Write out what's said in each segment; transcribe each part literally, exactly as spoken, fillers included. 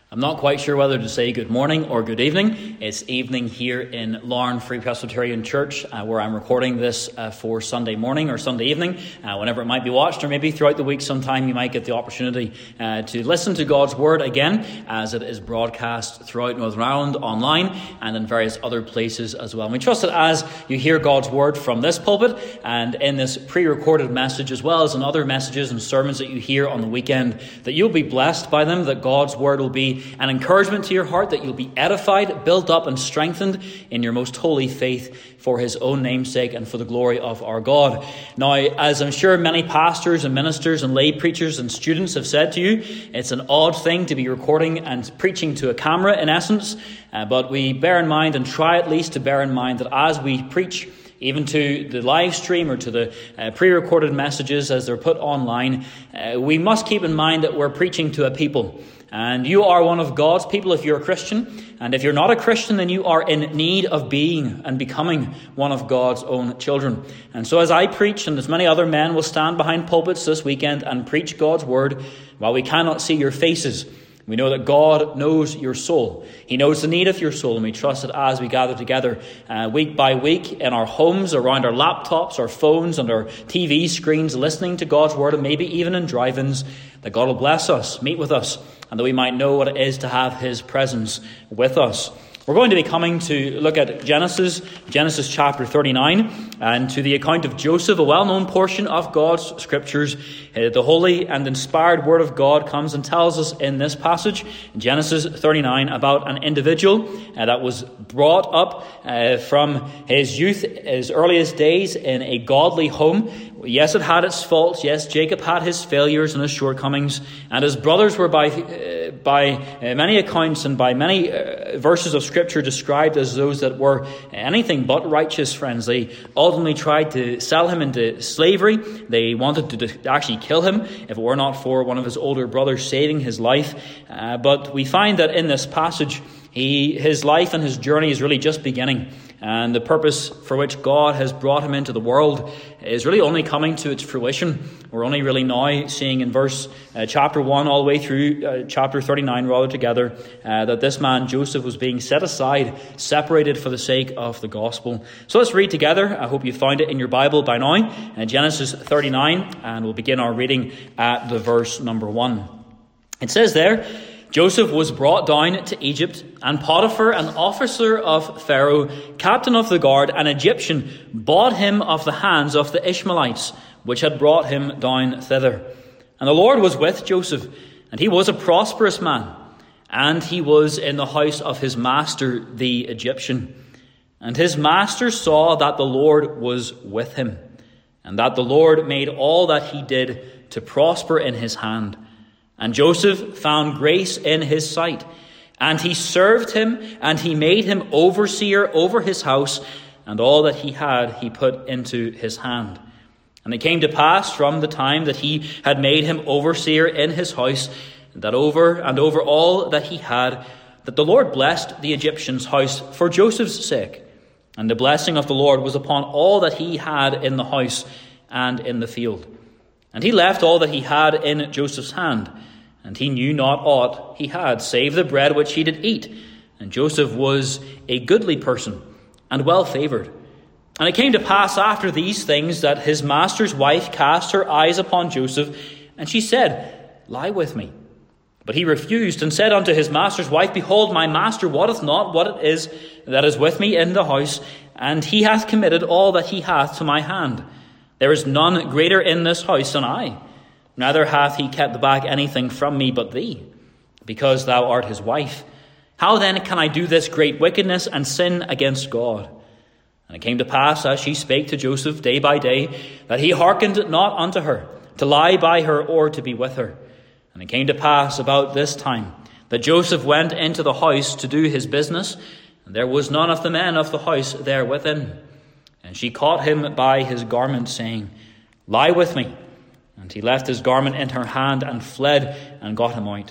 I'm not quite sure whether to say good morning or good evening. It's evening here in Larne Free Presbyterian Church, uh, where I'm recording this uh, for Sunday morning or Sunday evening, uh, whenever it might be watched, or maybe throughout the week sometime you might get the opportunity uh, to listen to God's Word again, as it is broadcast throughout Northern Ireland online and in various other places as well. And we trust that as you hear God's Word from this pulpit and in this pre-recorded message, as well as in other messages and sermons that you hear on the weekend, that you'll be blessed by them, that God's Word will be an encouragement to your heart, that you'll be edified, built up and strengthened in your most holy faith for his own name's sake and for the glory of our God. Now, as I'm sure many pastors and ministers and lay preachers and students have said to you, it's an odd thing to be recording and preaching to a camera in essence, uh, but we bear in mind and try at least to bear in mind that as we preach, even to the live stream or to the uh, pre-recorded messages as they're put online, uh, we must keep in mind that we're preaching to a people. And you are one of God's people if you're a Christian. And if you're not a Christian, then you are in need of being and becoming one of God's own children. And so as I preach, and as many other men will stand behind pulpits this weekend and preach God's word, while we cannot see your faces, we know that God knows your soul. He knows the need of your soul, and we trust that as we gather together uh, week by week in our homes, around our laptops, our phones, and our T V screens, listening to God's word, and maybe even in drive-ins, that God will bless us, meet with us, and that we might know what it is to have his presence with us. We're going to be coming to look at Genesis, Genesis chapter thirty-nine, and to the account of Joseph, a well-known portion of God's scriptures. Uh, the holy and inspired word of God comes and tells us in this passage, Genesis thirty-nine, about an individual uh, that was brought up uh, from his youth, his earliest days, in a godly home. Yes, it had its faults. Yes, Jacob had his failures and his shortcomings, and his brothers were by uh, by uh, many accounts and by many uh, verses of Scripture described as those that were anything but righteous, friends. They ultimately tried to sell him into slavery. They wanted to de- actually kill him if it were not for one of his older brothers saving his life. Uh, but we find that in this passage, he his life and his journey is really just beginning. And the purpose for which God has brought him into the world is really only coming to its fruition. We're only really now seeing in verse uh, chapter one all the way through uh, chapter thirty-nine rather together uh, that this man Joseph was being set aside, separated for the sake of the gospel. So let's read together. I hope you found it in your Bible by now. Uh, Genesis thirty-nine, and we'll begin our reading at the verse number one. It says there, Joseph was brought down to Egypt, and Potiphar, an officer of Pharaoh, captain of the guard, an Egyptian, bought him of the hands of the Ishmaelites, which had brought him down thither. And the Lord was with Joseph, and he was a prosperous man, and he was in the house of his master, the Egyptian. And his master saw that the Lord was with him, and that the Lord made all that he did to prosper in his hand. And Joseph found grace in his sight, and he served him, and he made him overseer over his house, and all that he had he put into his hand. And it came to pass from the time that he had made him overseer in his house, that over and over all that he had, that the Lord blessed the Egyptian's house for Joseph's sake. And the blessing of the Lord was upon all that he had in the house and in the field. And he left all that he had in Joseph's hand, and he knew not aught he had, save the bread which he did eat. And Joseph was a goodly person, and well favoured. And it came to pass after these things, that his master's wife cast her eyes upon Joseph, and she said, Lie with me. But he refused, and said unto his master's wife, Behold, my master wotteth not what it is that is with me in the house, and he hath committed all that he hath to my hand. There is none greater in this house than I. Neither hath he kept back anything from me but thee, because thou art his wife. How then can I do this great wickedness and sin against God? And it came to pass, as she spake to Joseph day by day, that he hearkened not unto her, to lie by her or to be with her. And it came to pass about this time, that Joseph went into the house to do his business, and there was none of the men of the house there within. And she caught him by his garment, saying, Lie with me. And he left his garment in her hand and fled and got him out.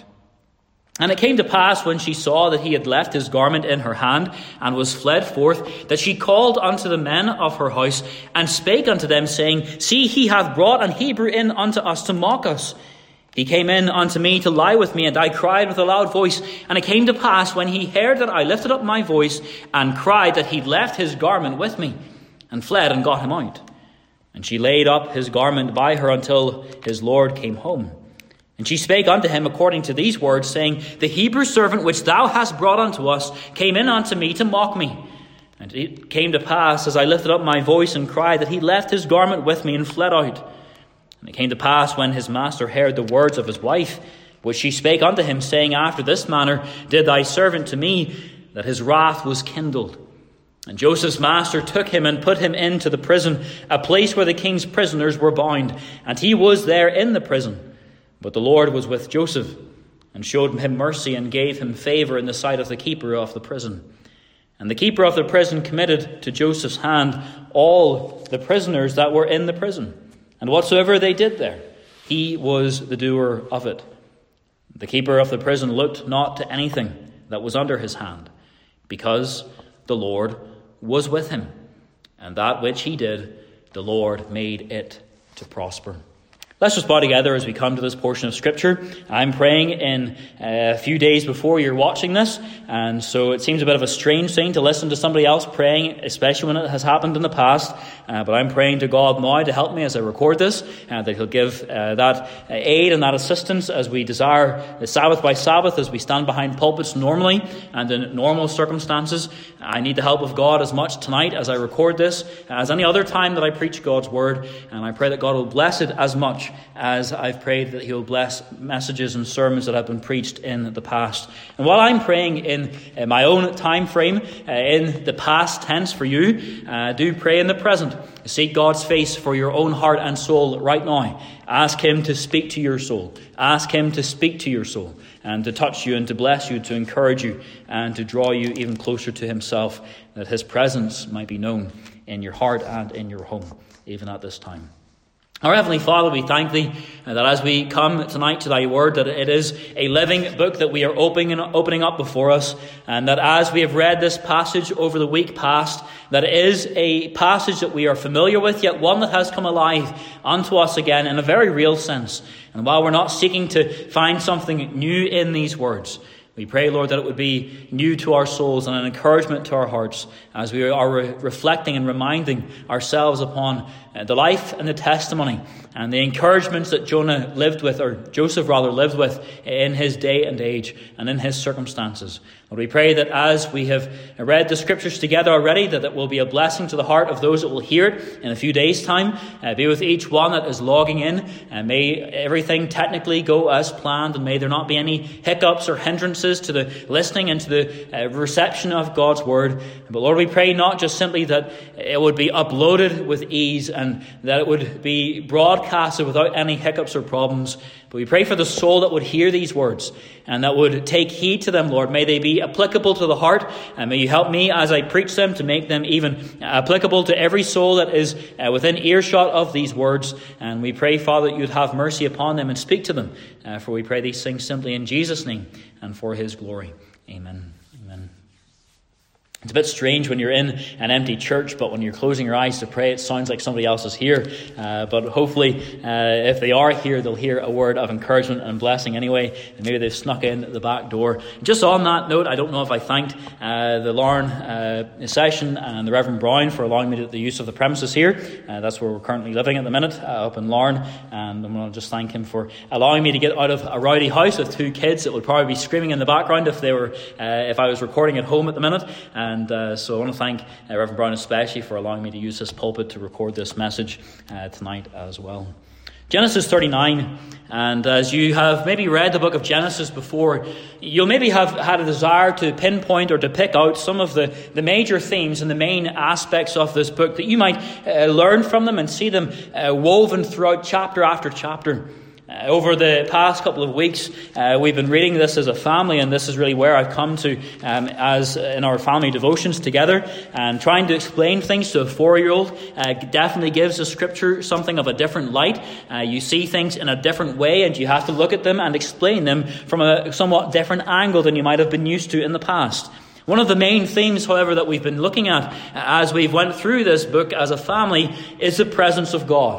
And it came to pass, when she saw that he had left his garment in her hand and was fled forth, that she called unto the men of her house and spake unto them, saying, See, he hath brought an Hebrew in unto us to mock us. He came in unto me to lie with me, and I cried with a loud voice. And it came to pass, when he heard that I lifted up my voice and cried, that he left his garment with me, and fled and got him out. And she laid up his garment by her until his Lord came home. And she spake unto him according to these words, saying, The Hebrew servant which thou hast brought unto us came in unto me to mock me. And it came to pass, as I lifted up my voice and cried, that he left his garment with me and fled out. And it came to pass, when his master heard the words of his wife, which she spake unto him, saying, After this manner did thy servant to me, that his wrath was kindled. And Joseph's master took him and put him into the prison, a place where the king's prisoners were bound. And he was there in the prison. But the Lord was with Joseph, and showed him mercy, and gave him favour in the sight of the keeper of the prison. And the keeper of the prison committed to Joseph's hand all the prisoners that were in the prison. And whatsoever they did there, he was the doer of it. The keeper of the prison looked not to anything that was under his hand, because the Lord was with him. And that which he did, the Lord made it to prosper. Let's just bow together as we come to this portion of Scripture. I'm praying in a few days before you're watching this, and so it seems a bit of a strange thing to listen to somebody else praying, especially when it has happened in the past. Uh, but I'm praying to God now to help me as I record this, uh, that He'll give uh, that aid and that assistance as we desire the Sabbath by Sabbath, as we stand behind pulpits normally and in normal circumstances. I need the help of God as much tonight as I record this as any other time that I preach God's Word, and I pray that God will bless it as much as I've prayed that He'll bless messages and sermons that have been preached in the past. And while I'm praying in uh, my own time frame, uh, in the past tense for you, uh, do pray in the present. Seek God's face for your own heart and soul right now. Ask Him to speak to your soul. Ask Him to speak to your soul and to touch you and to bless you, to encourage you and to draw you even closer to Himself, that His presence might be known in your heart and in your home, even at this time. Our Heavenly Father, we thank Thee that as we come tonight to Thy Word, that it is a living book that we are opening opening up before us, and that as we have read this passage over the week past, that it is a passage that we are familiar with, yet one that has come alive unto us again in a very real sense. And while we're not seeking to find something new in these words, we pray, Lord, that it would be new to our souls and an encouragement to our hearts as we are re- reflecting and reminding ourselves upon uh, the life and the testimony and the encouragements that Jonah lived with, or Joseph rather lived with, in his day and age and in his circumstances. Lord, we pray that as we have read the Scriptures together already, that it will be a blessing to the heart of those that will hear it in a few days' time. Uh, be with each one that is logging in, and may everything technically go as planned, and may there not be any hiccups or hindrances to the listening and to the uh, reception of God's Word. But Lord, we pray not just simply that it would be uploaded with ease and that it would be broadcasted without any hiccups or problems, but we pray for the soul that would hear these words and that would take heed to them, Lord. May they be applicable to the heart, and may you help me as I preach them to make them even applicable to every soul that is uh, within earshot of these words. And we pray, Father, that you'd have mercy upon them and speak to them, uh, for we pray these things simply in Jesus' name and for His glory. Amen. Amen. It's a bit strange when you're in an empty church, but when you're closing your eyes to pray, it sounds like somebody else is here. Uh, but hopefully, uh, if they are here, they'll hear a word of encouragement and blessing anyway. And maybe they've snuck in the back door. Just on that note, I don't know if I thanked uh, the Larne uh, session and the Reverend Brown for allowing me the use of the premises here. Uh, that's where we're currently living at the minute, uh, up in Larne. And I'm going to just thank him for allowing me to get out of a rowdy house with two kids that would probably be screaming in the background if they were, uh, if I was recording at home at the minute. And uh, so I want to thank uh, Reverend Brown especially for allowing me to use this pulpit to record this message uh, tonight as well. Genesis thirty-nine, and as you have maybe read the book of Genesis before, you'll maybe have had a desire to pinpoint or to pick out some of the, the major themes and the main aspects of this book that you might uh, learn from them and see them uh, woven throughout chapter after chapter. Uh, over the past couple of weeks, uh, we've been reading this as a family, and this is really where I've come to um, as in our family devotions together. And trying to explain things to a four-year-old uh, definitely gives the Scripture something of a different light. Uh, you see things in a different way, and you have to look at them and explain them from a somewhat different angle than you might have been used to in the past. One of the main themes, however, that we've been looking at as we've went through this book as a family is the presence of God.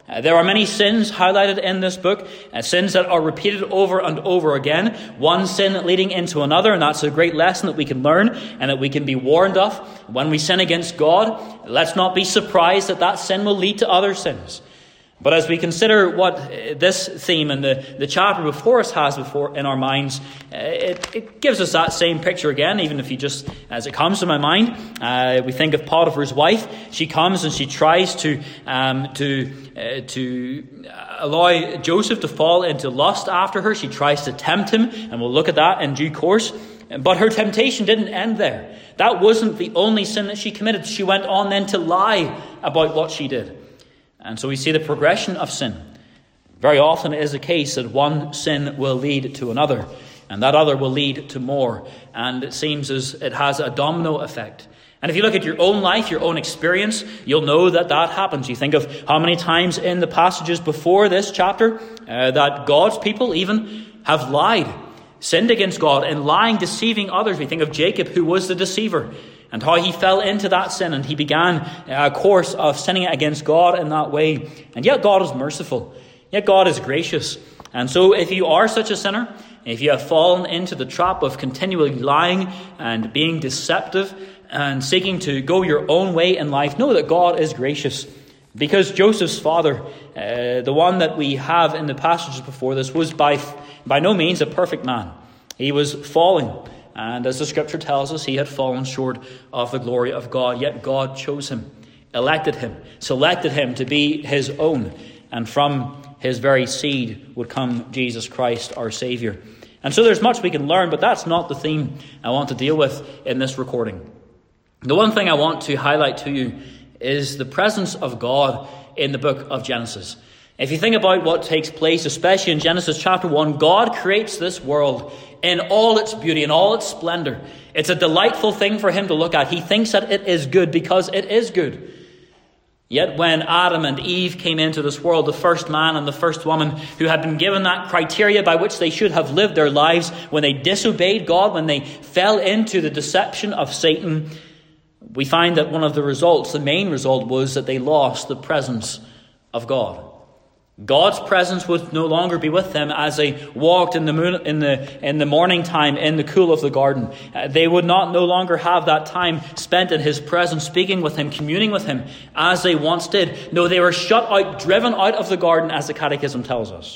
Uh, there are many sins highlighted in this book, uh, sins that are repeated over and over again, one sin leading into another, and that's a great lesson that we can learn and that we can be warned of. When we sin against God, let's not be surprised that that sin will lead to other sins. But as we consider what this theme and the, the chapter before us has before in our minds, uh, it, it gives us that same picture again, even if you just, as it comes to my mind, uh, we think of Potiphar's wife. She comes and she tries to um, to uh, to allow Joseph to fall into lust after her. She tries to tempt him, and we'll look at that in due course. But her temptation didn't end there. That wasn't the only sin that she committed. She went on then to lie about what she did. And so we see the progression of sin. Very often it is the case that one sin will lead to another, and that other will lead to more. And it seems as it has a domino effect. And if you look at your own life, your own experience, you'll know that that happens. You think of how many times in the passages before this chapter uh, that God's people even have lied, sinned against God, and lying, deceiving others. We think of Jacob, who was the deceiver, and how he fell into that sin, and he began a course of sinning against God in that way. And yet God is merciful. Yet God is gracious. And so if you are such a sinner, if you have fallen into the trap of continually lying and being deceptive and seeking to go your own way in life, know that God is gracious. Because Joseph's father, uh, the one that we have in the passages before this, was by, by no means a perfect man. He was falling. And as the scripture tells us, he had fallen short of the glory of God. Yet God chose him, elected him, selected him to be his own. And from his very seed would come Jesus Christ, our Savior. And so there's much we can learn, but that's not the theme I want to deal with in this recording. The one thing I want to highlight to you is the presence of God in the book of Genesis. If you think about what takes place, especially in Genesis chapter one, God creates this world in all its beauty, in all its splendor. It's a delightful thing for him to look at. He thinks that it is good because it is good. Yet when Adam and Eve came into this world, the first man and the first woman who had been given that criteria by which they should have lived their lives, when they disobeyed God, when they fell into the deception of Satan, we find that one of the results, the main result, was that they lost the presence of God. God's presence would no longer be with them as they walked in the moon, in the in the morning time in the cool of the garden. Uh, they would not no longer have that time spent in his presence, speaking with him, communing with him, as they once did. No, they were shut out, driven out of the garden, as the Catechism tells us.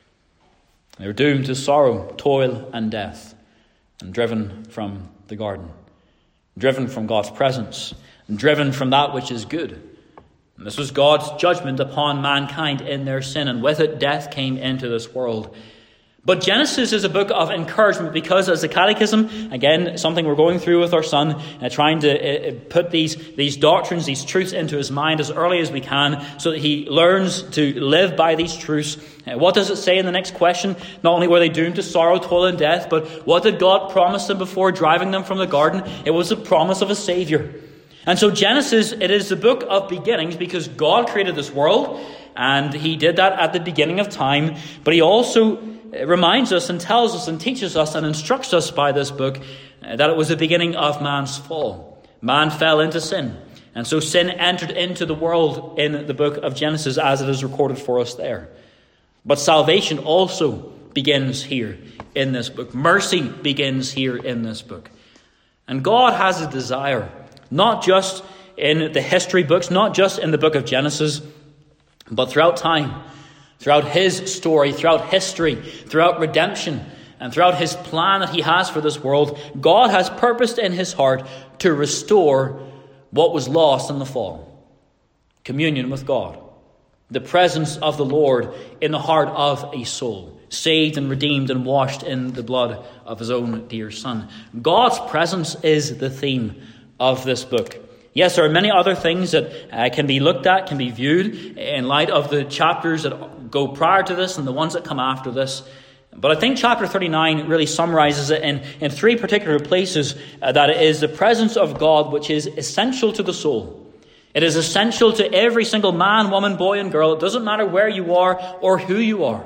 They were doomed to sorrow, toil, and death, and driven from the garden, driven from God's presence, and driven from that which is good. And this was God's judgment upon mankind in their sin, and with it death came into this world. But Genesis is a book of encouragement because, as the Catechism, again, something we're going through with our son, uh, trying to uh, put these, these doctrines, these truths into his mind as early as we can so that he learns to live by these truths. Uh, what does it say in the next question? Not only were they doomed to sorrow, toil, and death, but what did God promise them before driving them from the garden? It was the promise of a Savior. And so Genesis, it is the book of beginnings because God created this world, and he did that at the beginning of time. But he also reminds us and tells us and teaches us and instructs us by this book that it was the beginning of man's fall. Man fell into sin. And so sin entered into the world in the book of Genesis as it is recorded for us there. But salvation also begins here in this book. Mercy begins here in this book. And God has a desire, not just in the history books, not just in the book of Genesis, but throughout time, throughout his story, throughout history, throughout redemption, and throughout his plan that he has for this world, God has purposed in his heart to restore what was lost in the fall. Communion with God. The presence of the Lord in the heart of a soul, saved and redeemed and washed in the blood of his own dear Son. God's presence is the theme of this book. Yes, there are many other things that uh, can be looked at, can be viewed in light of the chapters that go prior to this and the ones that come after this. But I think chapter thirty-nine really summarizes it in, in three particular places, uh, that it is the presence of God which is essential to the soul. It is essential to every single man, woman, boy, and girl. It doesn't matter where you are or who you are.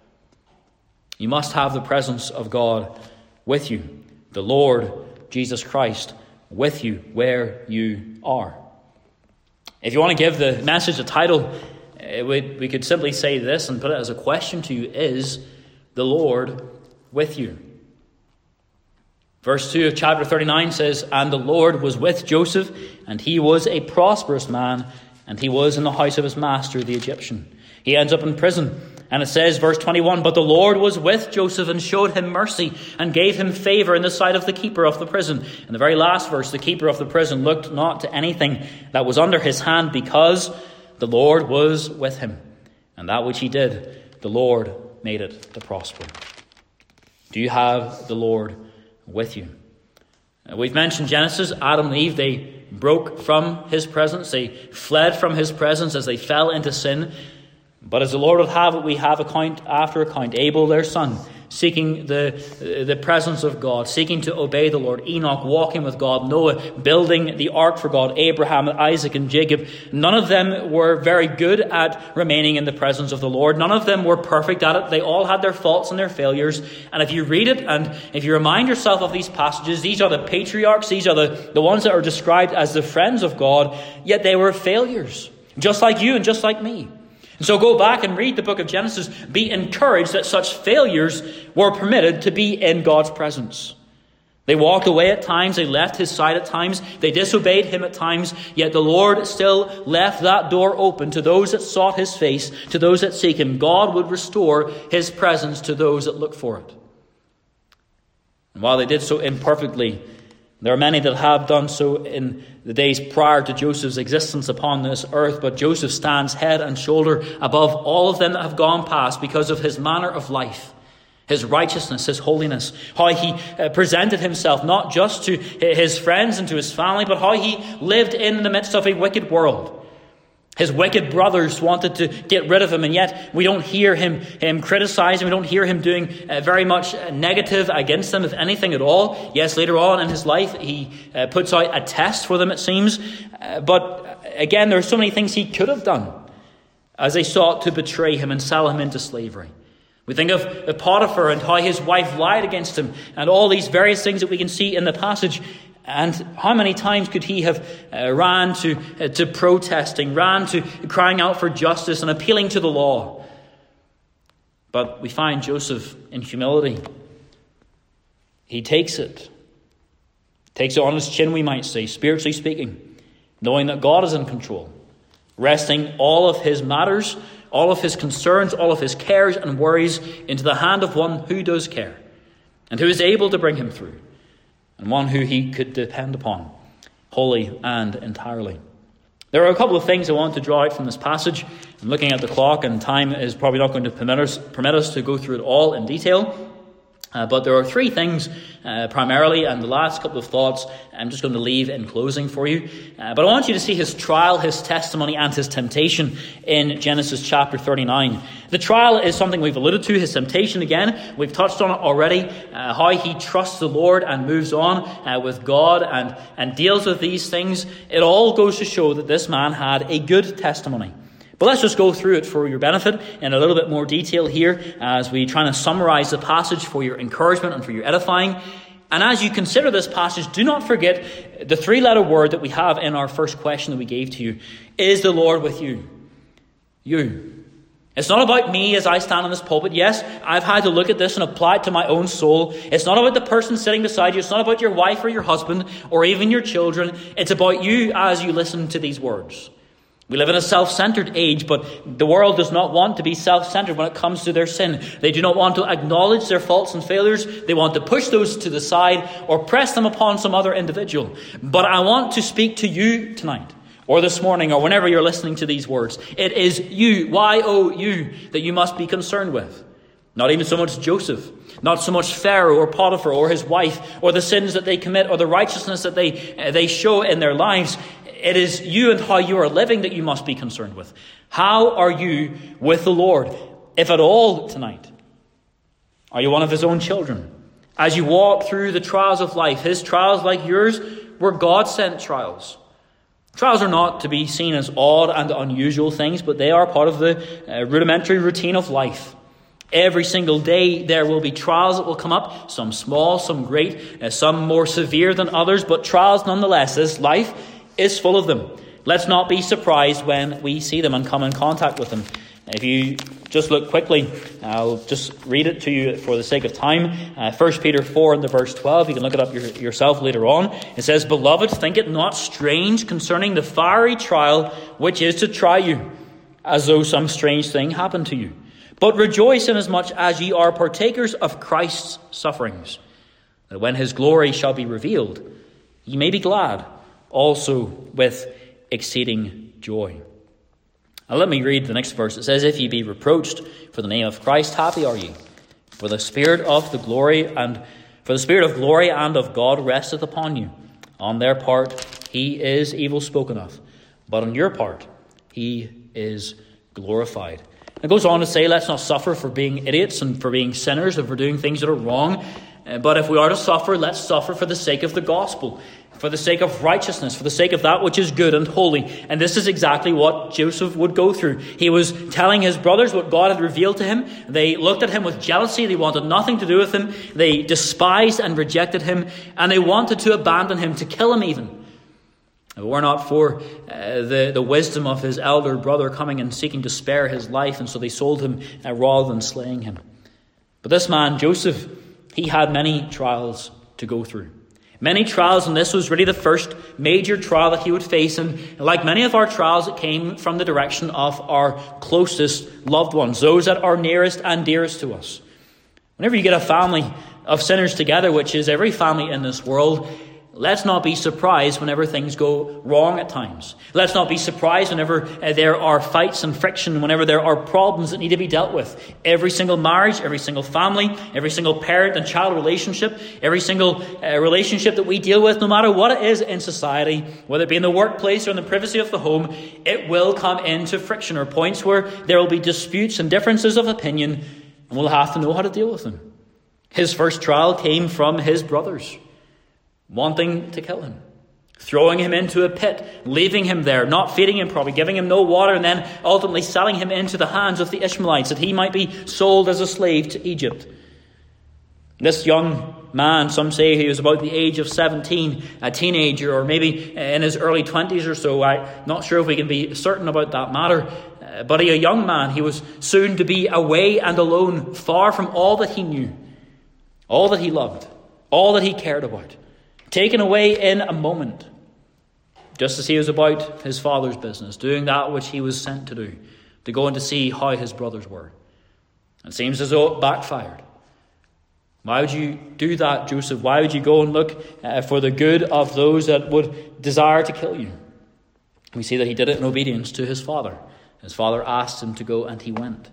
You must have the presence of God with you, the Lord Jesus Christ with you where you are. If you want to give the message a title, it would, we could simply say this and put it as a question to you: is the Lord with you? Verse two of chapter thirty-nine says, "And the Lord was with Joseph, and he was a prosperous man, and he was in the house of his master, the Egyptian." He ends up in prison. And it says, verse twenty-one, "But the Lord was with Joseph and showed him mercy and gave him favor in the sight of the keeper of the prison." In the very last verse, the keeper of the prison looked not to anything that was under his hand, because the Lord was with him. And that which he did, the Lord made it to prosper. Do you have the Lord with you? We've mentioned Genesis. Adam and Eve, they broke from his presence. They fled from his presence as they fell into sin. But as the Lord would have it, we have account after account. Abel, their son, seeking the, the presence of God, seeking to obey the Lord. Enoch, walking with God. Noah, building the ark for God. Abraham, Isaac, and Jacob. None of them were very good at remaining in the presence of the Lord. None of them were perfect at it. They all had their faults and their failures. And if you read it, and if you remind yourself of these passages, these are the patriarchs. These are the, the ones that are described as the friends of God. Yet they were failures. Just like you and just like me. And so go back and read the book of Genesis. Be encouraged that such failures were permitted to be in God's presence. They walked away at times. They left his side at times. They disobeyed him at times. Yet the Lord still left that door open to those that sought his face, to those that seek him. God would restore his presence to those that look for it. And while they did so imperfectly, there are many that have done so in the days prior to Joseph's existence upon this earth, but Joseph stands head and shoulder above all of them that have gone past because of his manner of life, his righteousness, his holiness, how he uh, presented himself not just to his friends and to his family, but how he lived in the midst of a wicked world. His wicked brothers wanted to get rid of him, and yet we don't hear him, him criticizing. We don't hear him doing uh, very much negative against them, if anything at all. Yes, later on in his life, he uh, puts out a test for them, it seems. Uh, but again, there are so many things he could have done as they sought to betray him and sell him into slavery. We think of Potiphar and how his wife lied against him, and all these various things that we can see in the passage. And how many times could he have uh, ran to uh, to protesting, ran to crying out for justice and appealing to the law? But we find Joseph in humility. He takes it. Takes it on his chin, we might say, spiritually speaking, knowing that God is in control, resting all of his matters, all of his concerns, all of his cares and worries into the hand of one who does care and who is able to bring him through, and one who he could depend upon wholly and entirely. There are a couple of things I want to draw out from this passage. I'm looking at the clock, and time is probably not going to permit us, permit us to go through it all in detail. Uh, but there are three things uh, primarily, and the last couple of thoughts I'm just going to leave in closing for you. Uh, but I want you to see his trial, his testimony, and his temptation in Genesis chapter thirty-nine. The trial is something we've alluded to. His temptation, again, we've touched on it already. Uh, how he trusts the Lord and moves on uh, with God and, and deals with these things. It all goes to show that this man had a good testimony. But let's just go through it for your benefit in a little bit more detail here as we try to summarize the passage for your encouragement and for your edifying. And as you consider this passage, do not forget the three-letter word that we have in our first question that we gave to you. Is the Lord with you? You. It's not about me as I stand on this pulpit. Yes, I've had to look at this and apply it to my own soul. It's not about the person sitting beside you. It's not about your wife or your husband or even your children. It's about you as you listen to these words. We live in a self-centered age, but the world does not want to be self-centered when it comes to their sin. They do not want to acknowledge their faults and failures. They want to push those to the side or press them upon some other individual. But I want to speak to you tonight, or this morning, or whenever you're listening to these words. It is you, Y O U, that you must be concerned with. Not even so much Joseph, not so much Pharaoh or Potiphar or his wife, or the sins that they commit, or the righteousness that they uh, they show in their lives. It is you and how you are living that you must be concerned with. How are you with the Lord, if at all, tonight? Are you one of his own children? As you walk through the trials of life, his trials like yours were God-sent trials. Trials are not to be seen as odd and unusual things, but they are part of the uh, rudimentary routine of life. Every single day there will be trials that will come up, some small, some great, uh, some more severe than others, but trials nonetheless. This life is full of them. Let's not be surprised when we see them and come in contact with them. If you just look quickly, I'll just read it to you for the sake of time. Uh, First Peter four and the verse twelve, you can look it up your, yourself later on. It says, "Beloved, think it not strange concerning the fiery trial which is to try you, as though some strange thing happened to you. But rejoice inasmuch as ye are partakers of Christ's sufferings, that when his glory shall be revealed, ye may be glad also with exceeding joy." Now let me read the next verse. It says, "If ye be reproached for the name of Christ, happy are ye. For the Spirit of the glory and for the Spirit of glory and of God resteth upon you. On their part he is evil spoken of, but on your part he is glorified." It goes on to say, let's not suffer for being idiots and for being sinners and for doing things that are wrong. But if we are to suffer, let's suffer for the sake of the gospel, for the sake of righteousness, for the sake of that which is good and holy. And this is exactly what Joseph would go through. He was telling his brothers what God had revealed to him. They looked at him with jealousy. They wanted nothing to do with him. They despised and rejected him. And they wanted to abandon him, to kill him even. If it were not for uh, the, the wisdom of his elder brother coming and seeking to spare his life. And so they sold him uh, rather than slaying him. But this man, Joseph, he had many trials to go through. Many trials, and this was really the first major trial that he would face. And like many of our trials, it came from the direction of our closest loved ones, those that are nearest and dearest to us. Whenever you get a family of sinners together, which is every family in this world, let's not be surprised whenever things go wrong at times. Let's not be surprised whenever uh, there are fights and friction, whenever there are problems that need to be dealt with. Every single marriage, every single family, every single parent and child relationship, every single uh, relationship that we deal with, no matter what it is in society, whether it be in the workplace or in the privacy of the home, it will come into friction or points where there will be disputes and differences of opinion, and we'll have to know how to deal with them. His first trial came from his brothers, wanting to kill him, throwing him into a pit, leaving him there, not feeding him properly, giving him no water, and then ultimately selling him into the hands of the Ishmaelites that he might be sold as a slave to Egypt. This young man, some say he was about the age of seventeen, a teenager, or maybe in his early twenties or so. I'm not sure if we can be certain about that matter. But a young man, he was soon to be away and alone, far from all that he knew, all that he loved, all that he cared about. Taken away in a moment, just as he was about his father's business, doing that which he was sent to do, to go and to see how his brothers were. It seems as though it backfired. Why would you do that, Joseph? Why would you go and look uh, for the good of those that would desire to kill you? We see that he did it in obedience to his father. His father asked him to go, and he went.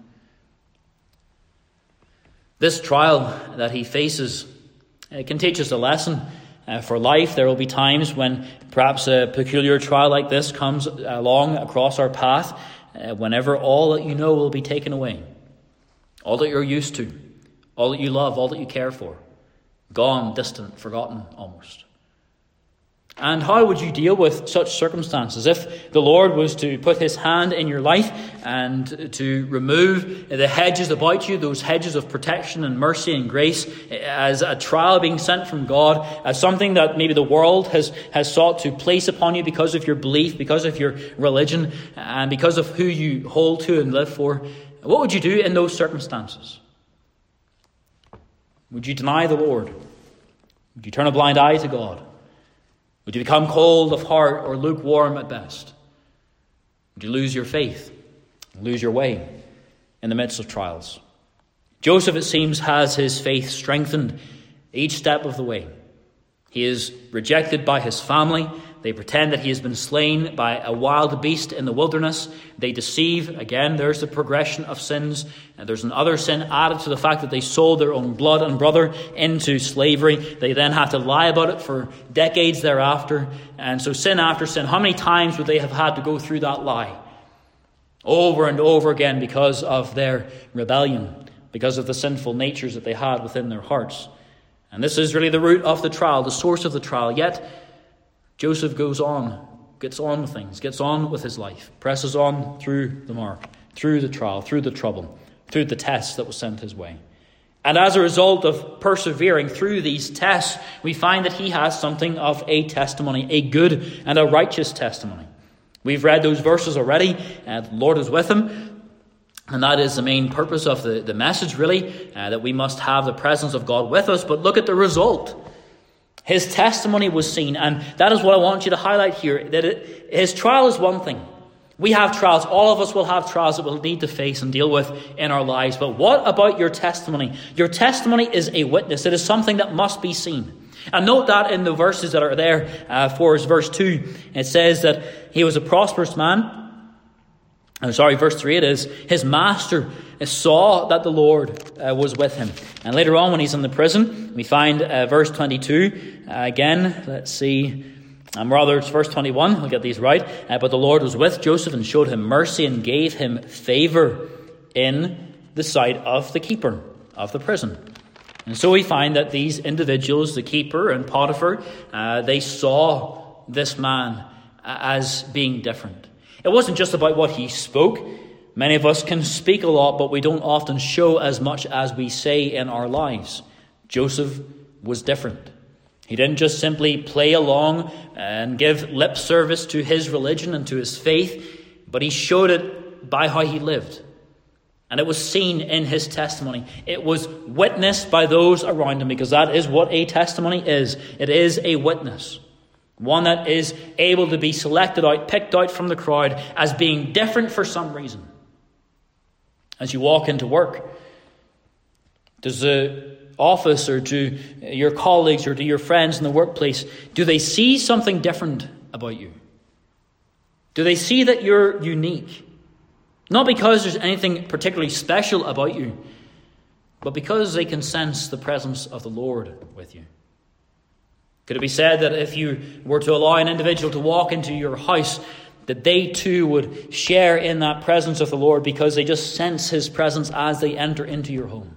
This trial that he faces uh, can teach us a lesson. Uh, for life, there will be times when perhaps a peculiar trial like this comes along across our path, uh, whenever all that you know will be taken away. All that you're used to, all that you love, all that you care for. Gone, distant, forgotten almost. And how would you deal with such circumstances? If the Lord was to put his hand in your life and to remove the hedges about you, those hedges of protection and mercy and grace, as a trial being sent from God, as something that maybe the world has, has sought to place upon you because of your belief, because of your religion, and because of who you hold to and live for, what would you do in those circumstances? Would you deny the Lord? Would you turn a blind eye to God? Would you become cold of heart or lukewarm at best? Would you lose your faith, lose your way in the midst of trials? Joseph, it seems, has his faith strengthened each step of the way. He is rejected by his family. They pretend that he has been slain by a wild beast in the wilderness. They deceive. Again, there's the progression of sins. And there's another sin added to the fact that they sold their own blood and brother into slavery. They then have to lie about it for decades thereafter. And so sin after sin, how many times would they have had to go through that lie? Over and over again because of their rebellion, because of the sinful natures that they had within their hearts. And this is really the root of the trial, the source of the trial. Yet Joseph goes on, gets on with things, gets on with his life, presses on through the mark, through the trial, through the trouble, through the test that was sent his way. And as a result of persevering through these tests, we find that he has something of a testimony, a good and a righteous testimony. We've read those verses already. Uh, the Lord is with him. And that is the main purpose of the, the message, really, uh, that we must have the presence of God with us. But look at the result. His testimony was seen. And that is what I want you to highlight here. That it, his trial is one thing. We have trials. All of us will have trials that we'll need to face and deal with in our lives. But what about your testimony? Your testimony is a witness. It is something that must be seen. And note that in the verses that are there uh, for us, verse two, it says that he was a prosperous man. I'm sorry, verse three it is, his master saw that the Lord uh, was with him. And later on when he's in the prison, we find uh, verse twenty-two. Uh, again, let's see, um, rather it's verse twenty-one, I'll get these right. Uh, but the Lord was with Joseph and showed him mercy and gave him favor in the sight of the keeper of the prison. And so we find that these individuals, the keeper and Potiphar, uh, they saw this man as being different. It wasn't just about what he spoke. Many of us can speak a lot, but we don't often show as much as we say in our lives. Joseph was different. He didn't just simply play along and give lip service to his religion and to his faith, but he showed it by how he lived. And it was seen in his testimony. It was witnessed by those around him, because that is what a testimony is. It is a witness. One that is able to be selected out, picked out from the crowd as being different for some reason. As you walk into work, does the office or do your colleagues or do your friends in the workplace, do they see something different about you? Do they see that you're unique? Not because there's anything particularly special about you, but because they can sense the presence of the Lord with you. Could it be said that if you were to allow an individual to walk into your house, that they too would share in that presence of the Lord because they just sense his presence as they enter into your home?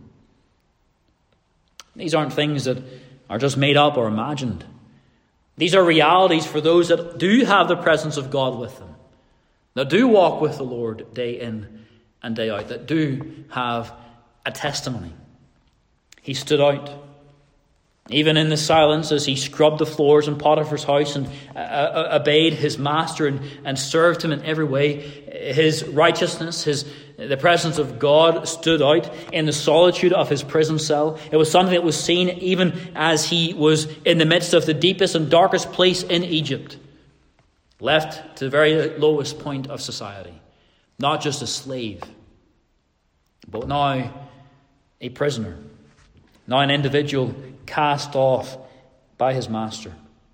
These aren't things that are just made up or imagined. These are realities for those that do have the presence of God with them, that do walk with the Lord day in and day out, that do have a testimony. He stood out. Even in the silence as he scrubbed the floors in Potiphar's house and uh, obeyed his master and, and served him in every way, his righteousness, his the presence of God stood out in the solitude of his prison cell. It was something that was seen even as he was in the midst of the deepest and darkest place in Egypt, left to the very lowest point of society, not just a slave, but now a prisoner, now an individual cast off by his master.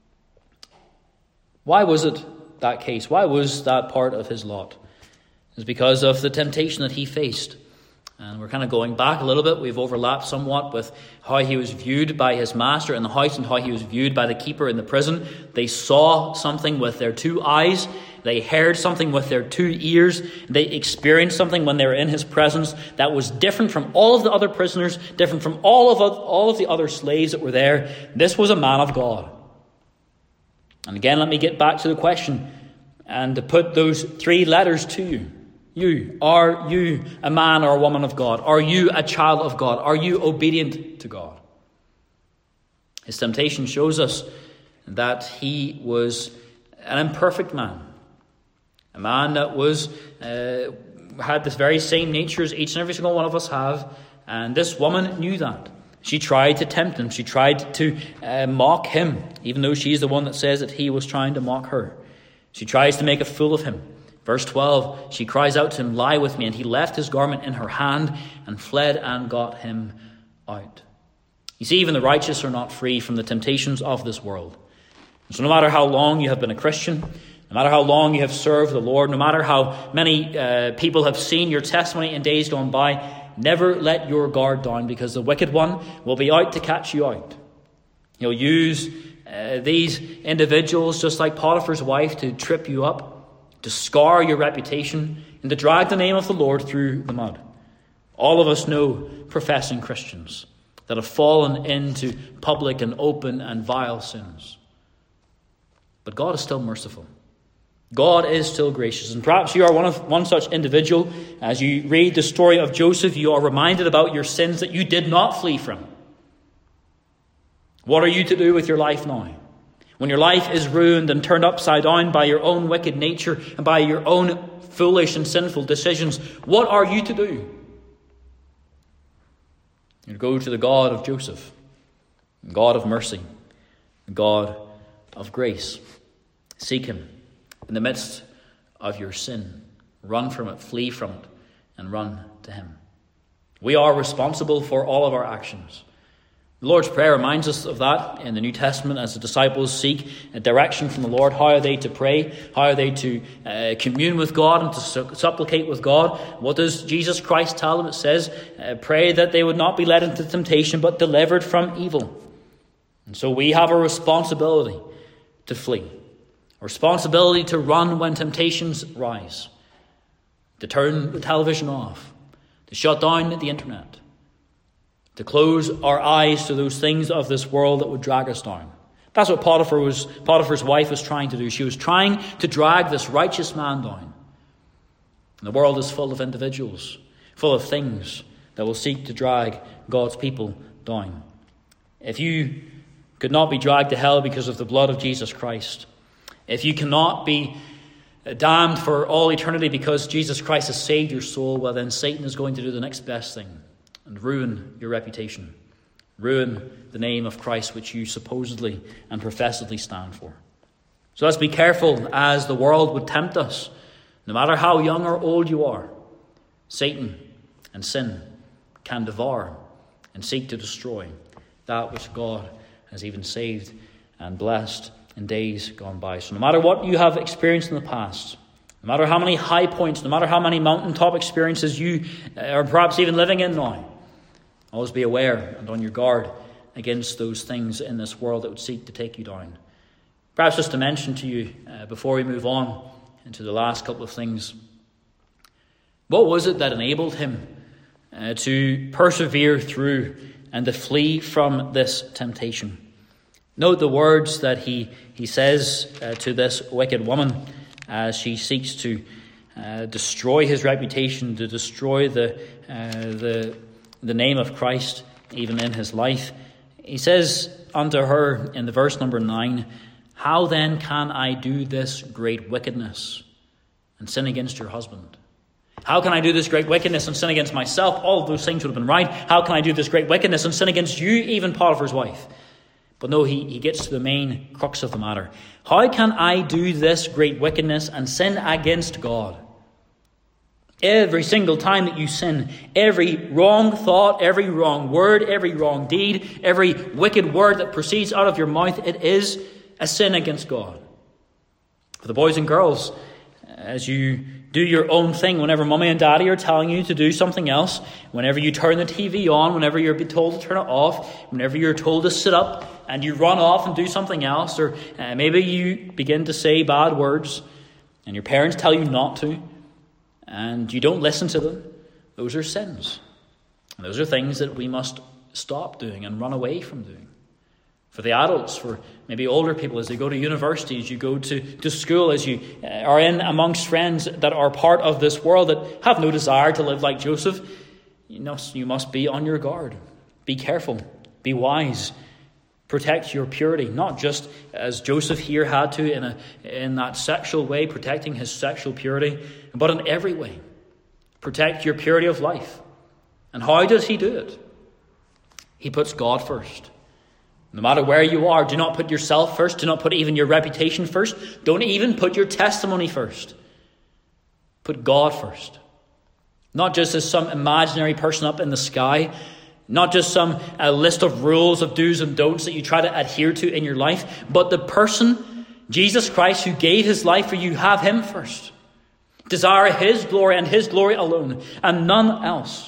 Why was it that case? Why was that part of his lot? It's because of the temptation that he faced. And we're kind of going back a little bit. We've overlapped somewhat with how he was viewed by his master in the house and how he was viewed by the keeper in the prison. They saw something with their two eyes. They heard something with their two ears. They experienced something when they were in his presence that was different from all of the other prisoners, different from all of all of the other slaves that were there. This was a man of God. And again, let me get back to the question and to put those three letters to you. You, are you a man or a woman of God? Are you a child of God? Are you obedient to God? His temptation shows us that he was an imperfect man. A man that was uh, had this very same nature as each and every single one of us have. And this woman knew that. She tried to tempt him. She tried to uh, mock him, even though she's the one that says that he was trying to mock her. She tries to make a fool of him. Verse twelve, she cries out to him, "Lie with me." And he left his garment in her hand and fled and got him out. You see, even the righteous are not free from the temptations of this world. So no matter how long you have been a Christian, no matter how long you have served the Lord, no matter how many uh, people have seen your testimony in days gone by, never let your guard down, because the wicked one will be out to catch you out. He'll use uh, these individuals, just like Potiphar's wife, to trip you up, to scar your reputation, and to drag the name of the Lord through the mud. All of us know professing Christians that have fallen into public and open and vile sins. But God is still merciful. God is still gracious. And perhaps you are one of one such individual. As you read the story of Joseph, you are reminded about your sins that you did not flee from. What are you to do with your life now? When your life is ruined and turned upside down by your own wicked nature and by your own foolish and sinful decisions, what are you to do? You go to the God of Joseph, God of mercy, God of grace. Seek him in the midst of your sin. Run from it, flee from it, and run to him. We are responsible for all of our actions. The Lord's Prayer reminds us of that in the New Testament as the disciples seek a direction from the Lord. How are they to pray? How are they to uh, commune with God and to su- supplicate with God? What does Jesus Christ tell them? It says, uh, pray that they would not be led into temptation, but delivered from evil. And so we have a responsibility to flee. A responsibility to run when temptations rise. To turn the television off. To shut down the internet. To close our eyes to those things of this world that would drag us down. That's what Potiphar was, Potiphar's wife was trying to do. She was trying to drag this righteous man down. And the world is full of individuals, full of things that will seek to drag God's people down. If you could not be dragged to hell because of the blood of Jesus Christ, if you cannot be damned for all eternity because Jesus Christ has saved your soul, well then Satan is going to do the next best thing. And ruin your reputation. Ruin the name of Christ which you supposedly and professedly stand for. So let's be careful as the world would tempt us. No matter how young or old you are, Satan and sin can devour and seek to destroy that which God has even saved and blessed in days gone by. So no matter what you have experienced in the past, no matter how many high points, no matter how many mountaintop experiences you are perhaps even living in now, always be aware and on your guard against those things in this world that would seek to take you down. Perhaps just to mention to you, uh, before we move on into the last couple of things, what was it that enabled him uh, to persevere through and to flee from this temptation? Note the words that he, he says uh, to this wicked woman as she seeks to uh, destroy his reputation, to destroy the uh, the the name of Christ, even in his life. He says unto her in the verse number nine, how then can I do this great wickedness and sin against your husband? How can I do this great wickedness and sin against myself? All of those things would have been right. How can I do this great wickedness and sin against you, even Potiphar's wife? But no, he, he gets to the main crux of the matter. How can I do this great wickedness and sin against God? Every single time that you sin, every wrong thought, every wrong word, every wrong deed, every wicked word that proceeds out of your mouth, it is a sin against God. For the boys and girls, as you do your own thing, whenever mommy and daddy are telling you to do something else, whenever you turn the T V on, whenever you're told to turn it off, whenever you're told to sit up and you run off and do something else, or uh, maybe you begin to say bad words and your parents tell you not to, and you don't listen to them, those are sins. And those are things that we must stop doing and run away from doing. For the adults, for maybe older people, as they go to university, as you go to, to school, as you are in amongst friends that are part of this world that have no desire to live like Joseph, you must, you must be on your guard. Be careful. Be wise. Protect your purity, not just as Joseph here had to in a in that sexual way, protecting his sexual purity, but in every way. Protect your purity of life. And how does he do it? He puts God first. No matter where you are, do not put yourself first. Do not put even your reputation first. Don't even put your testimony first. Put God first. Not just as some imaginary person up in the sky. Not just some uh, list of rules of do's and don'ts that you try to adhere to in your life. But the person, Jesus Christ, who gave his life for you, have him first. Desire his glory and his glory alone and none else.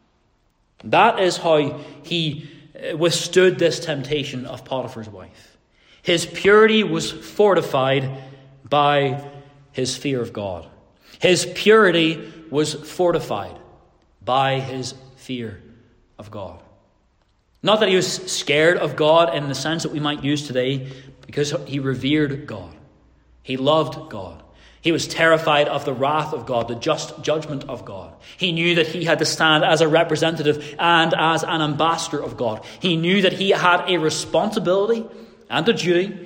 That is how he withstood this temptation of Potiphar's wife. His purity was fortified by his fear of God. His purity was fortified by his fear of God. Not that he was scared of God in the sense that we might use today, because he revered God. He loved God. He was terrified of the wrath of God, the just judgment of God. He knew that he had to stand as a representative and as an ambassador of God. He knew that he had a responsibility and a duty,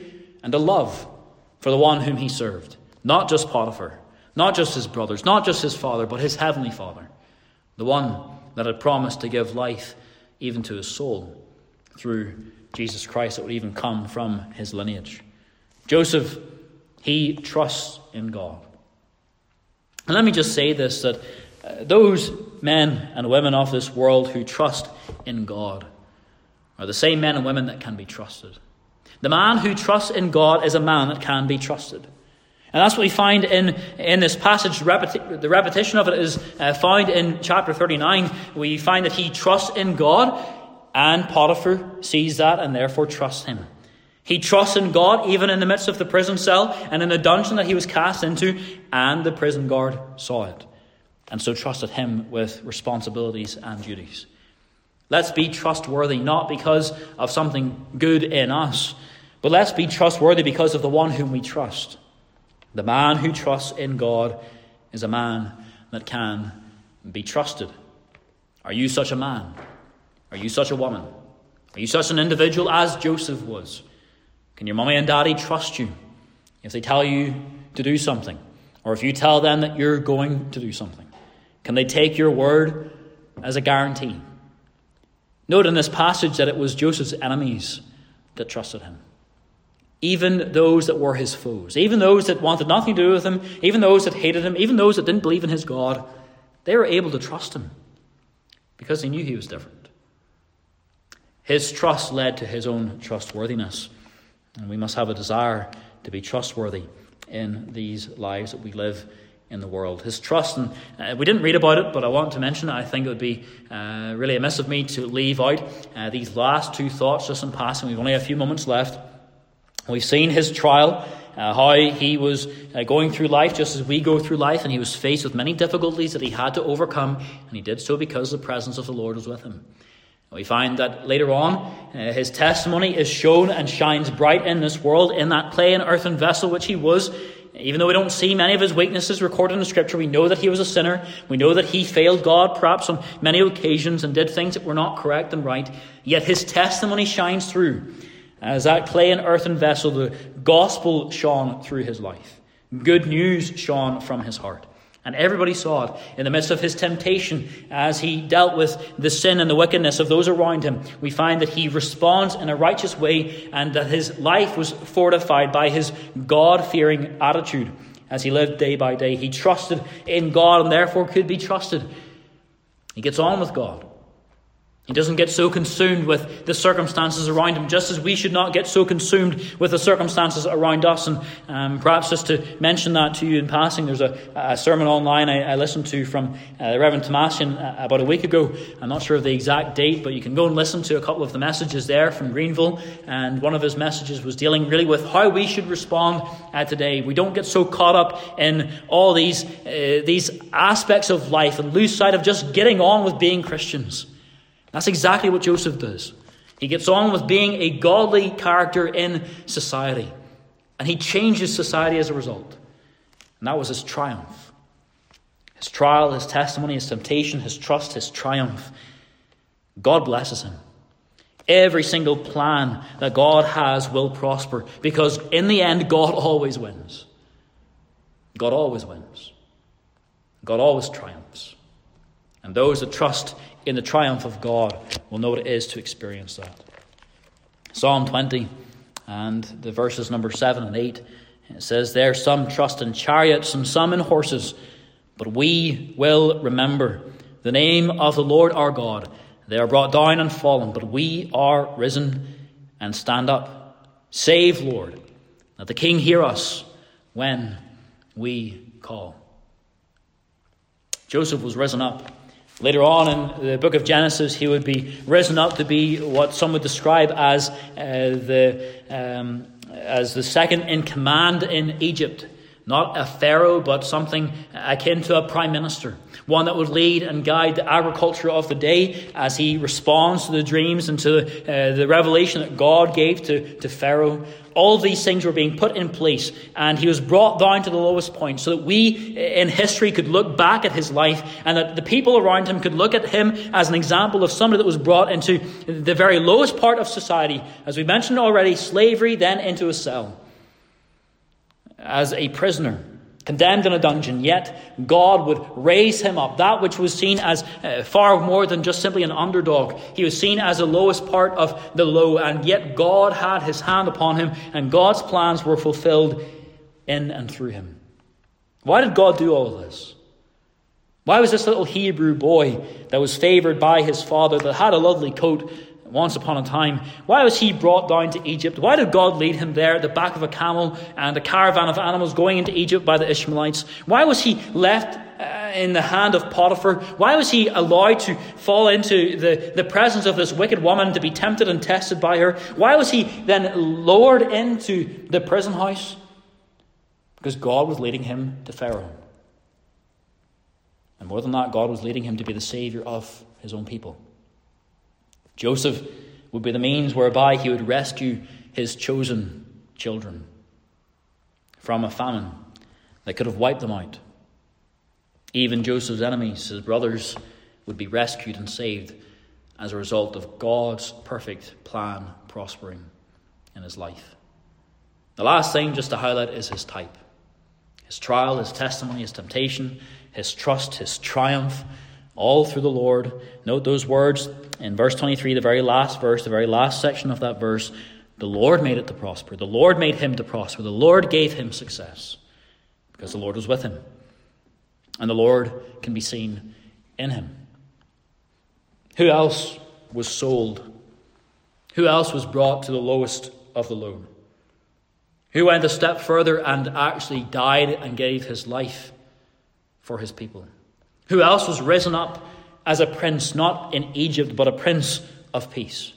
and a love for the one whom he served. Not just Potiphar, not just his brothers, not just his father, but his heavenly Father, the one that had promised to give life even to his soul through Jesus Christ that would even come from his lineage. Joseph, he trusts in God. And let me just say this, that uh, those men and women of this world who trust in God are the same men and women that can be trusted. The man who trusts in God is a man that can be trusted. And that's what we find in, in this passage. Repeti- the repetition of it is uh, found in chapter thirty-nine. We find that he trusts in God, and Potiphar sees that and therefore trusts him. He trusts in God even in the midst of the prison cell and in the dungeon that he was cast into, and the prison guard saw it and so trusted him with responsibilities and duties. Let's be trustworthy, not because of something good in us, but let's be trustworthy because of the one whom we trust. The man who trusts in God is a man that can be trusted. Are you such a man? Are you such a woman? Are you such an individual as Joseph was? Can your mommy and daddy trust you if they tell you to do something, or if you tell them that you're going to do something? Can they take your word as a guarantee? Note in this passage that it was Joseph's enemies that trusted him. Even those that were his foes, even those that wanted nothing to do with him, even those that hated him, even those that didn't believe in his God, they were able to trust him because they knew he was different. His trust led to his own trustworthiness. And we must have a desire to be trustworthy in these lives that we live in the world. His trust, and uh, we didn't read about it, but I want to mention it. I think it would be uh, really amiss of me to leave out uh, these last two thoughts just in passing. We've only a few moments left. We've seen his trial, uh, how he was uh, going through life just as we go through life, and he was faced with many difficulties that he had to overcome, and he did so because the presence of the Lord was with him. We find that later on, uh, his testimony is shown and shines bright in this world, in that clay and earthen vessel which he was. Even though we don't see many of his weaknesses recorded in the Scripture, we know that he was a sinner. We know that he failed God perhaps on many occasions and did things that were not correct and right. Yet his testimony shines through. As that clay and earthen vessel, the gospel shone through his life. Good news shone from his heart. And everybody saw it in the midst of his temptation as he dealt with the sin and the wickedness of those around him. We find that he responds in a righteous way and that his life was fortified by his God-fearing attitude as he lived day by day. He trusted in God and therefore could be trusted. He gets on with God. He doesn't get so consumed with the circumstances around him, just as we should not get so consumed with the circumstances around us. And um, perhaps just to mention that to you in passing, there's a, a sermon online I, I listened to from uh, the Reverend Tomasian uh, about a week ago. I'm not sure of the exact date, but you can go and listen to a couple of the messages there from Greenville. And one of his messages was dealing really with how we should respond uh, today. We don't get so caught up in all these uh, these aspects of life and lose sight of just getting on with being Christians. That's exactly what Joseph does. He gets on with being a godly character in society. And he changes society as a result. And that was his triumph. His trial, his testimony, his temptation, his trust, his triumph. God blesses him. Every single plan that God has will prosper. Because in the end, God always wins. God always wins. God always triumphs. And those that trust in the triumph of God will know what it is to experience that. Psalm twenty and the verses number seven and eight. It says there, some trust in chariots and some in horses, but we will remember the name of the Lord our God. They are brought down and fallen, but we are risen and stand up. Save, Lord, that the King hear us when we call. Joseph was risen up. Later on in the book of Genesis, he would be risen up to be what some would describe as uh, the um, as the second in command in Egypt. Not a pharaoh, but something akin to a prime minister. One that would lead and guide the agriculture of the day as he responds to the dreams and to uh, the revelation that God gave to, to Pharaoh. All of these things were being put in place, and he was brought down to the lowest point so that we in history could look back at his life and that the people around him could look at him as an example of somebody that was brought into the very lowest part of society. As we mentioned already, slavery, then into a cell. as a prisoner, condemned in a dungeon, yet God would raise him up. That which was seen as uh, far more than just simply an underdog. He was seen as the lowest part of the low, and yet God had his hand upon him, and God's plans were fulfilled in and through him. Why did God do all of this? Why was this little Hebrew boy that was favored by his father, that had a lovely coat once upon a time, why was he brought down to Egypt? Why did God lead him there at the back of a camel and a caravan of animals going into Egypt by the Ishmaelites? Why was he left uh, in the hand of Potiphar? Why was he allowed to fall into the, the presence of this wicked woman, to be tempted and tested by her? Why was he then lowered into the prison house? Because God was leading him to Pharaoh. And more than that, God was leading him to be the Savior of his own people. Joseph would be the means whereby he would rescue his chosen children from a famine that could have wiped them out. Even Joseph's enemies, his brothers, would be rescued and saved as a result of God's perfect plan prospering in his life. The last thing just to highlight is his type. His trial, his testimony, his temptation, his trust, his triumph, all through the Lord. Note those words in verse twenty-three, the very last verse, the very last section of that verse. The Lord made it to prosper. The Lord made him to prosper. The Lord gave him success because the Lord was with him. And the Lord can be seen in him. Who else was sold? Who else was brought to the lowest of the low? Who went a step further and actually died and gave his life for his people? Who else was risen up as a prince, not in Egypt, but a prince of peace?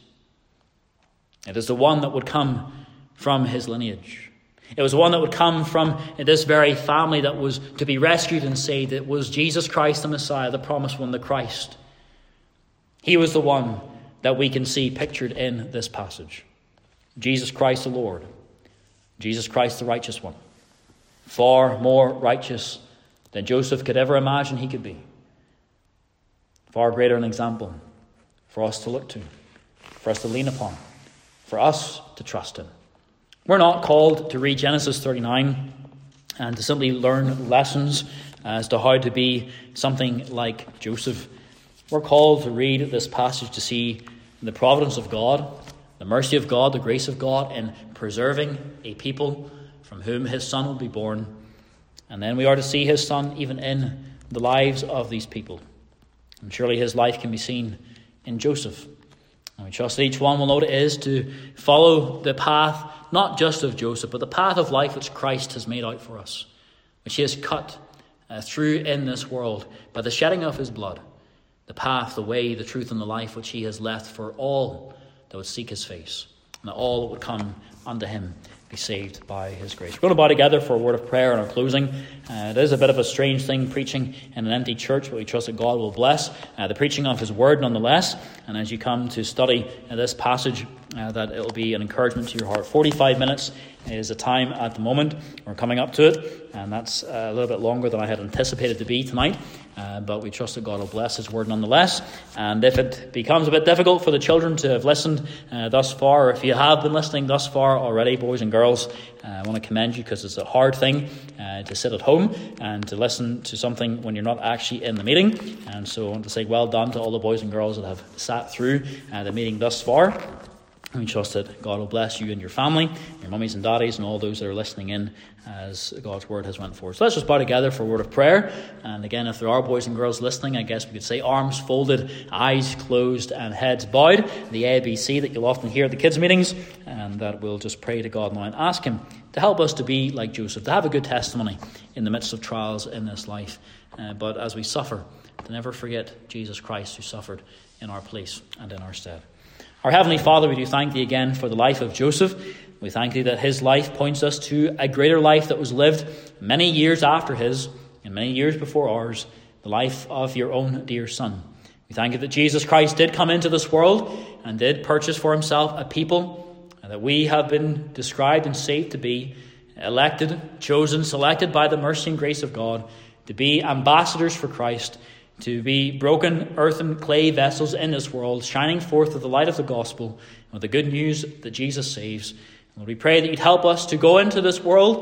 It is the one that would come from his lineage. It was the one that would come from this very family that was to be rescued and saved. It was Jesus Christ the Messiah, the promised one, the Christ. He was the one that we can see pictured in this passage. Jesus Christ the Lord. Jesus Christ the righteous one. Far more righteous than Joseph could ever imagine he could be. Far greater an example for us to look to, for us to lean upon, for us to trust him. We're not called to read Genesis thirty-nine and to simply learn lessons as to how to be something like Joseph. We're called to read this passage to see the providence of God, the mercy of God, the grace of God in preserving a people from whom his son will be born. And then we are to see his son even in the lives of these people. And surely his life can be seen in Joseph. And we trust that each one will know what it is to follow the path, not just of Joseph, but the path of life which Christ has made out for us, which he has cut uh, through in this world by the shedding of his blood. The path, the way, the truth, and the life which he has left for all that would seek his face, and that all that would come unto him be saved by his grace. We're going to bow together for a word of prayer in our closing. Uh, it is a bit of a strange thing preaching in an empty church, but we trust that God will bless uh, the preaching of his word nonetheless. And as you come to study uh, this passage, uh, that it will be an encouragement to your heart. forty-five minutes is the time at the moment. We're coming up to it, and that's a little bit longer than I had anticipated to be tonight. Uh, but we trust that God will bless his word nonetheless. And if it becomes a bit difficult for the children to have listened uh, thus far, or if you have been listening thus far already, boys and girls, uh, I want to commend you, because it's a hard thing uh, to sit at home and to listen to something when you're not actually in the meeting. And so I want to say well done to all the boys and girls that have sat through uh, the meeting thus far. We trust that God will bless you and your family, your mummies and daddies, and all those that are listening in as God's word has went forward. So let's just bow together for a word of prayer. And again, if there are boys and girls listening, I guess we could say arms folded, eyes closed, and heads bowed. The A B C that you'll often hear at the kids' meetings. And that we'll just pray to God now and ask him to help us to be like Joseph, to have a good testimony in the midst of trials in this life. Uh, but as we suffer, to never forget Jesus Christ, who suffered in our place and in our stead. Our Heavenly Father, we do thank thee again for the life of Joseph. We thank thee that his life points us to a greater life that was lived many years after his and many years before ours, the life of your own dear Son. We thank you that Jesus Christ did come into this world and did purchase for himself a people, and that we have been described and saved to be elected, chosen, selected by the mercy and grace of God to be ambassadors for Christ, to be broken earthen clay vessels in this world, shining forth with the light of the gospel, and with the good news that Jesus saves. Lord, we pray that you'd help us to go into this world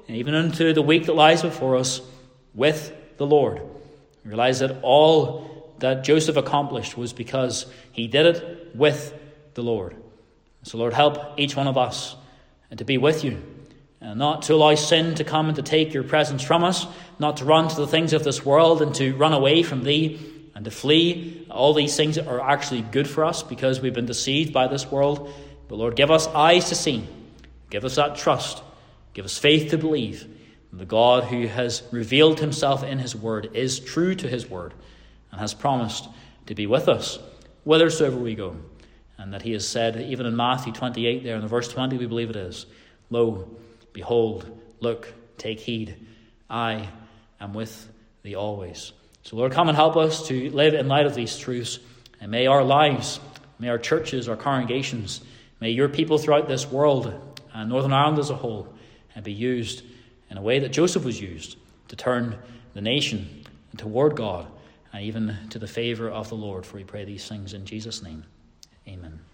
even into the week that lies before us, with the Lord. We realize that all that Joseph accomplished was because he did it with the Lord. So Lord, help each one of us to be with you, and not to allow sin to come and to take your presence from us, not to run to the things of this world and to run away from thee and to flee all these things that are actually good for us because we've been deceived by this world. But Lord, give us eyes to see, give us that trust, give us faith to believe that the God who has revealed himself in his word is true to his word and has promised to be with us whithersoever we go. And that he has said, even in Matthew twenty-eight, there in the verse twenty, we believe it is, Lo, behold, look, take heed, I am with thee always. So Lord, come and help us to live in light of these truths. And may our lives, may our churches, our congregations, may your people throughout this world and Northern Ireland as a whole and be used in a way that Joseph was used to turn the nation toward God and even to the favour of the Lord. For we pray these things in Jesus' name. Amen.